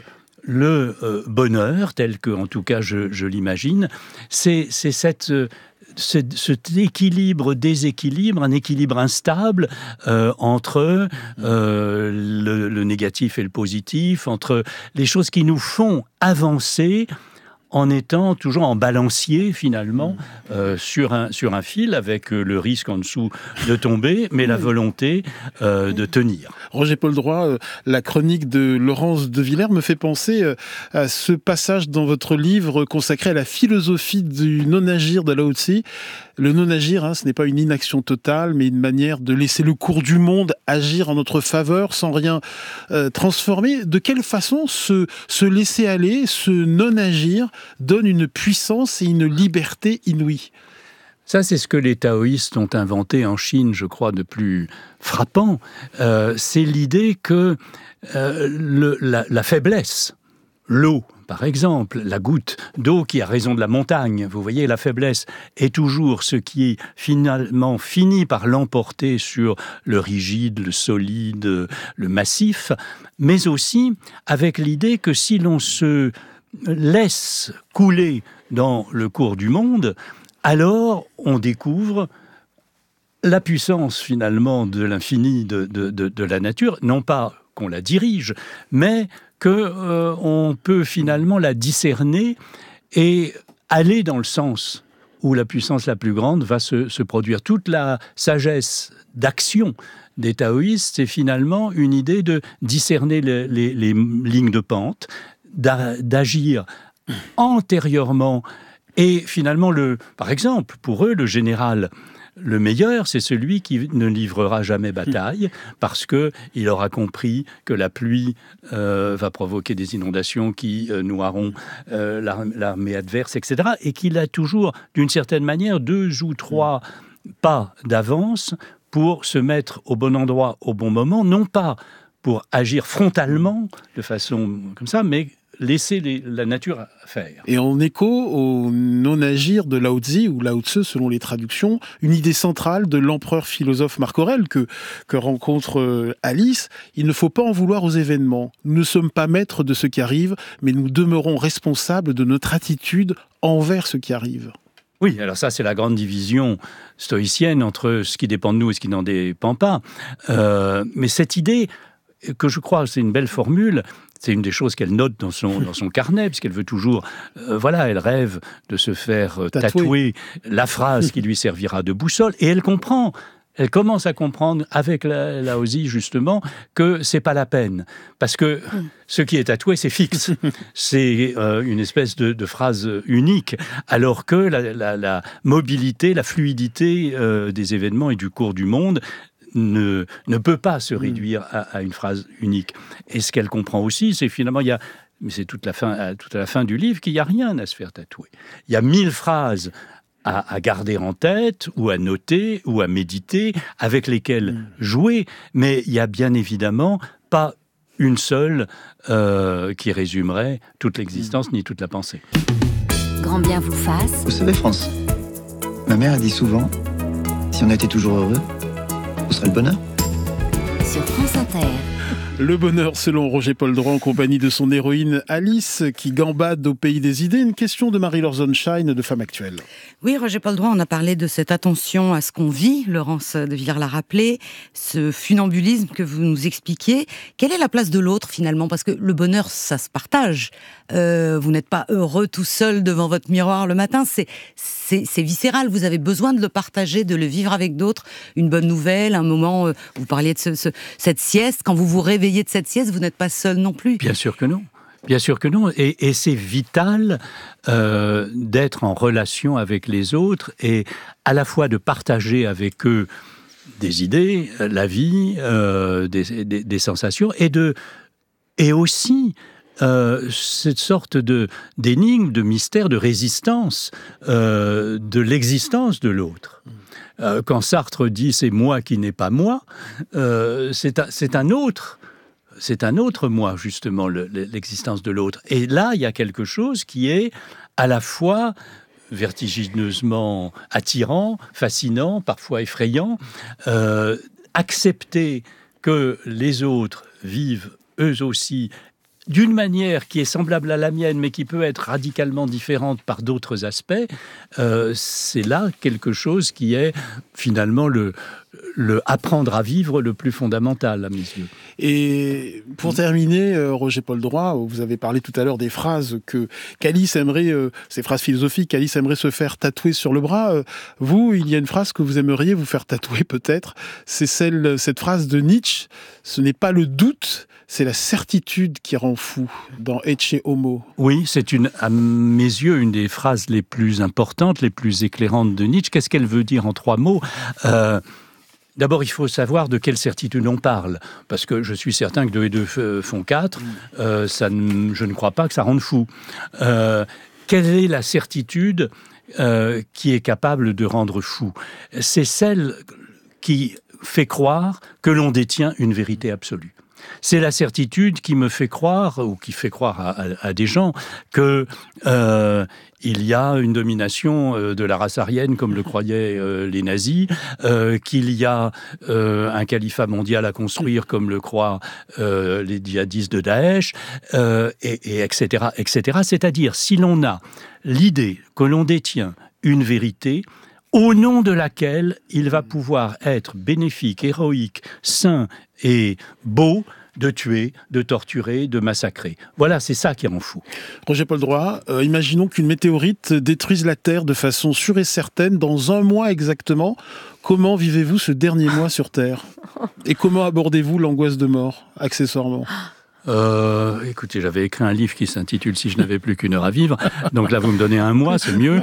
le euh, bonheur, tel que, en tout cas, je, je l'imagine, c'est, c'est cette... Euh, Ce, cet équilibre, déséquilibre, un équilibre instable euh, entre euh, le, le négatif et le positif, entre les choses qui nous font avancer en étant toujours en balancier, finalement, euh, sur, un, sur un fil, avec euh, le risque en dessous de tomber, mais la volonté euh, de tenir. Roger-Paul Droit, euh, la chronique de Laurence de Villers me fait penser euh, à ce passage dans votre livre consacré à la philosophie du non-agir de Lao Tzu. Le non-agir, hein, ce n'est pas une inaction totale, mais une manière de laisser le cours du monde agir en notre faveur sans rien euh, transformer. De quelle façon ce, ce laisser aller, ce non-agir, donne une puissance et une liberté inouïe? Ça, c'est ce que les taoïstes ont inventé en Chine, je crois, de plus frappant. Euh, c'est l'idée que euh, le, la, la faiblesse, l'eau, par exemple, la goutte d'eau qui a raison de la montagne, vous voyez, la faiblesse est toujours ce qui finalement finit par l'emporter sur le rigide, le solide, le massif, mais aussi avec l'idée que si l'on se laisse couler dans le cours du monde, alors on découvre la puissance finalement de l'infini de, de, de, de la nature, non pas qu'on la dirige, mais qu'on euh, peut finalement la discerner et aller dans le sens où la puissance la plus grande va se, se produire. Toute la sagesse d'action des taoïstes, c'est finalement une idée de discerner les, les, les lignes de pente, d'a, d'agir antérieurement. Et finalement, le, par exemple, pour eux, le général le meilleur, c'est celui qui ne livrera jamais bataille, parce qu'il aura compris que la pluie euh, va provoquer des inondations qui euh, noieront euh, l'armée adverse, et cetera. Et qu'il a toujours, d'une certaine manière, deux ou trois pas d'avance pour se mettre au bon endroit, au bon moment, non pas pour agir frontalement, de façon comme ça, mais laisser les, la nature faire. Et en écho au non-agir de Lao Tzu, ou Lao Tzu selon les traductions, une idée centrale de l'empereur philosophe Marc Aurèle que, que rencontre Alice, il ne faut pas en vouloir aux événements. Nous ne sommes pas maîtres de ce qui arrive, mais nous demeurons responsables de notre attitude envers ce qui arrive. Oui, alors ça, c'est la grande division stoïcienne entre ce qui dépend de nous et ce qui n'en dépend pas. Euh, mais cette idée, que je crois, c'est une belle formule. C'est une des choses qu'elle note dans son, dans son carnet, puisqu'elle veut toujours... Euh, voilà, elle rêve de se faire euh, tatouer. tatouer la phrase qui lui servira de boussole. Et elle comprend, elle commence à comprendre, avec la, la Laozi, justement, que c'est pas la peine. Parce que ce qui est tatoué, c'est fixe. C'est euh, une espèce de, de phrase unique. Alors que la, la, la mobilité, la fluidité euh, des événements et du cours du monde... Ne, ne peut pas se réduire à, à une phrase unique. Et ce qu'elle comprend aussi, c'est finalement, il y a, mais c'est toute la fin, tout à la fin du livre, qu'il n'y a rien à se faire tatouer. Il y a mille phrases à, à garder en tête, ou à noter, ou à méditer, avec lesquelles mmh. jouer, mais il n'y a bien évidemment pas une seule euh, qui résumerait toute l'existence, mmh. ni toute la pensée. Grand bien vous fasse. Vous savez, France, ma mère a dit souvent, si on était toujours heureux, ce serait le bonheur. Sur France Inter. Le bonheur selon Roger-Paul Droit en compagnie de son héroïne Alice qui gambade au pays des idées. Une question de Marie-Laure Sonnenschein de Femme Actuelle. Oui, Roger-Paul Droit, on a parlé de cette attention à ce qu'on vit, Laurence de Villers l'a rappelé, ce funambulisme que vous nous expliquiez. Quelle est la place de l'autre finalement? Parce que le bonheur, ça se partage. Euh, vous n'êtes pas heureux tout seul devant votre miroir le matin, c'est, c'est, c'est viscéral. Vous avez besoin de le partager, de le vivre avec d'autres. Une bonne nouvelle, un moment, euh, vous parliez de ce, ce, cette sieste, quand vous vous réveillez de cette sieste, vous n'êtes pas seul non plus. Bien sûr que non. Bien sûr que non. Et, et c'est vital euh, d'être en relation avec les autres et à la fois de partager avec eux des idées, la vie, euh, des, des, des sensations, et, de, et aussi euh, cette sorte de, d'énigme, de mystère, de résistance euh, de l'existence de l'autre. Euh, quand Sartre dit « c'est moi qui n'ai pas moi euh, », c'est, un, c'est un autre C'est un autre moi, justement, le, l'existence de l'autre. Et là, il y a quelque chose qui est à la fois vertigineusement attirant, fascinant, parfois effrayant. Euh, accepter que les autres vivent eux aussi d'une manière qui est semblable à la mienne, mais qui peut être radicalement différente par d'autres aspects, euh, c'est là quelque chose qui est finalement le, le apprendre à vivre le plus fondamental à mes yeux. Et pour terminer, euh, Roger-Paul Droit, vous avez parlé tout à l'heure des phrases que qu'Alice aimerait, euh, ces phrases philosophiques qu'Alice aimerait se faire tatouer sur le bras. Euh, vous, il y a une phrase que vous aimeriez vous faire tatouer peut-être, c'est celle, cette phrase de Nietzsche, ce n'est pas le doute, c'est la certitude qui rend fou, dans Ecce Homo. Oui, c'est une, à mes yeux, une des phrases les plus importantes, les plus éclairantes de Nietzsche. Qu'est-ce qu'elle veut dire en trois mots ? euh, D'abord, il faut savoir de quelle certitude on parle, parce que je suis certain que deux et deux font quatre, euh, ça ne, je ne crois pas que ça rende fou. Euh, quelle est la certitude euh, qui est capable de rendre fou ? C'est celle qui fait croire que l'on détient une vérité absolue. C'est la certitude qui me fait croire, ou qui fait croire à, à, à des gens, que euh, il y a une domination euh, de la race aryenne, comme le croyaient euh, les nazis, euh, qu'il y a euh, un califat mondial à construire, comme le croient euh, les djihadistes de Daesh, euh, et, et etc., et cetera. C'est-à-dire, si l'on a l'idée que l'on détient une vérité, au nom de laquelle il va pouvoir être bénéfique, héroïque, saint et beau, de tuer, de torturer, de massacrer. Voilà, c'est ça qui rend fou. Roger-Paul Droit, euh, imaginons qu'une météorite détruise la Terre de façon sûre et certaine dans un mois exactement. Comment vivez-vous ce dernier mois sur Terre ? Et comment abordez-vous l'angoisse de mort, accessoirement ? Euh, écoutez, j'avais écrit un livre qui s'intitule « Si je n'avais plus qu'une heure à vivre ». Donc là, vous me donnez un mois, c'est mieux.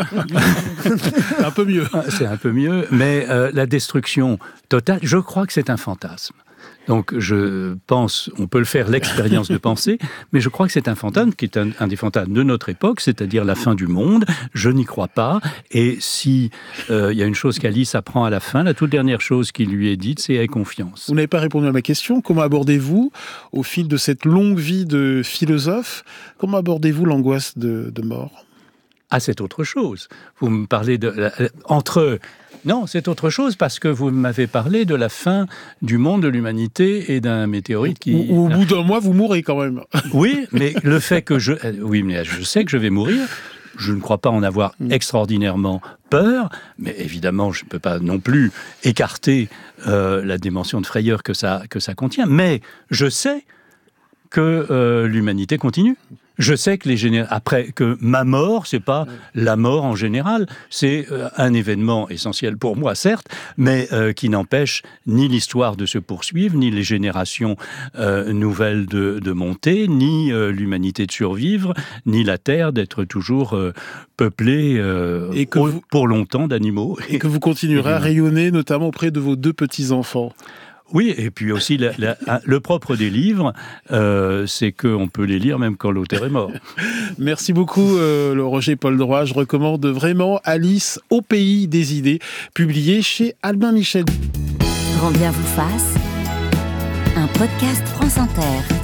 un peu mieux. C'est un peu mieux. Mais euh, la destruction totale, je crois que c'est un fantasme. Donc je pense, on peut le faire l'expérience de penser, mais je crois que c'est un fantasme qui est un, un des fantasmes de notre époque, c'est-à-dire la fin du monde. Je n'y crois pas. Et si euh, il y a une chose qu'Alice apprend à la fin, la toute dernière chose qui lui est dite, c'est « aie confiance ». Vous n'avez pas répondu à ma question. Comment abordez-vous, au fil de cette longue vie de philosophe, comment abordez-vous l'angoisse de, de mort ? Ah, c'est autre chose. Vous me parlez de... Euh, entre... Non, c'est autre chose parce que vous m'avez parlé de la fin du monde, de l'humanité et d'un météorite qui... Au, au bout d'un mois, vous mourrez quand même. Oui, mais le fait que je... Oui, mais je sais que je vais mourir. Je ne crois pas en avoir extraordinairement peur, mais évidemment, je ne peux pas non plus écarter euh, la dimension de frayeur que ça, que ça contient. Mais je sais que euh, l'humanité continue. Je sais que les géné... après que ma mort, c'est pas la mort en général, c'est euh, un événement essentiel pour moi, certes, mais euh, qui n'empêche ni l'histoire de se poursuivre, ni les générations euh, nouvelles de, de monter, ni euh, l'humanité de survivre, ni la Terre d'être toujours euh, peuplée euh, et que au, vous... pour longtemps d'animaux. Et que vous continuerez à rayonner, notamment auprès de vos deux petits-enfants. Oui, et puis aussi, la, la, le propre des livres, euh, c'est qu'on peut les lire même quand l'auteur est mort. Merci beaucoup, euh, le Roger-Paul Droit. Je recommande vraiment Alice au pays des idées, publié chez Albin Michel. Grand bien vous fasse, un podcast France Inter.